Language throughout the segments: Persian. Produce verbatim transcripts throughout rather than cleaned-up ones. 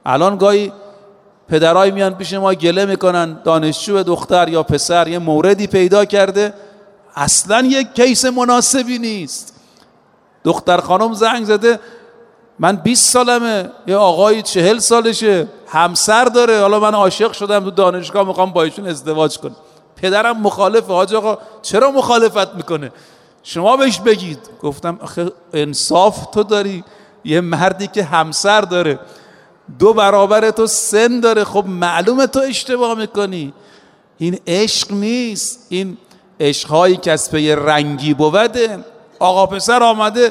الان گاهی پدرای میان پیش ما گله میکنن دانشجو دختر یا پسر یه موردی پیدا کرده اصلا یک کیس مناسبی نیست. دختر خانم زنگ زده من بیست سالمه، یه آقای چهل سالشه، همسر داره، حالا من عاشق شدم تو دانشگاه میخوام با ایشون ازدواج کنم. پدرم مخالفه. حاج آقا چرا مخالفت میکنه؟ شما بهش بگید. گفتم آخه انصاف تو داری، یه مردی که همسر داره، دو برابر تو سن داره، خب معلومه تو اشتباه میکنی. این عشق نیست، این عشقهایی که از پی رنگی بوده. آقا پسر آمده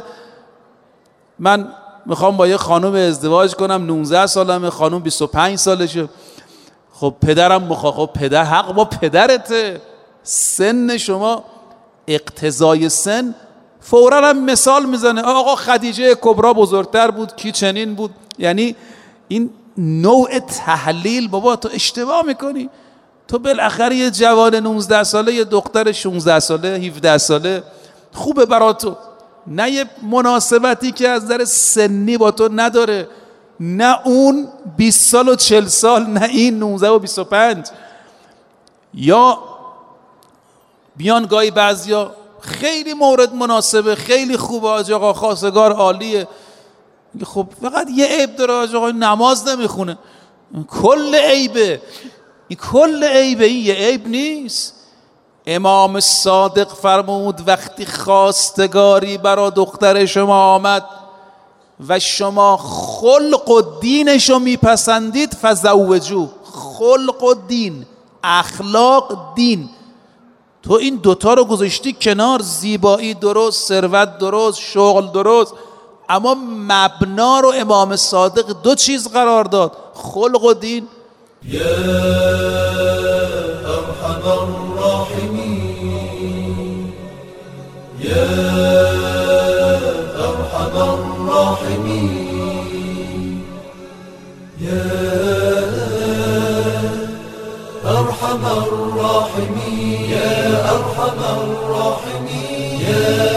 من میخوام با یه خانم ازدواج کنم، نوزده سالمه، خانم بیست و پنج سالشه. خب پدرم مخواه. خب پدر حق با پدرته، سن شما اقتضای سن. فوراً هم مثال میزنه آقا خدیجه کبرا بزرگتر بود، کی چنین بود. یعنی این نوع تحلیل، بابا تو اشتباه میکنی. تو بالاخره یه جوان نوزده ساله، یه دختر شانزده ساله، هفده ساله خوبه برا تو، نه یه مناسبتی که از نظر سنی با تو نداره، نه اون بیست سال و چهل سال، نه این نوزده و بیست و پنج. یا بیان گاهی بعضیا خیلی مورد مناسبه، خیلی خوبه، حاج آقا خواستگار عالیه، خب فقط یه عیب داره، حاج آقا نماز نمیخونه. کل عیبه، این کل عیبه، این یه عیب نیست. امام صادق فرمود وقتی خواستگاری برا دختر شما آمد و شما خلق و دینشو میپسندید فزوجو. خلق و دین، اخلاق، دین، تو این دوتا رو گذاشتی کنار، زیبایی درست، ثروت درست، شغل درست، اما مبنا رو امام صادق دو چیز قرار داد، خلق و دین. یا ارحم الراحمین، یا ارحم الراحمین، یا ارحم الراحمین، یا ارحم الراحمین، یا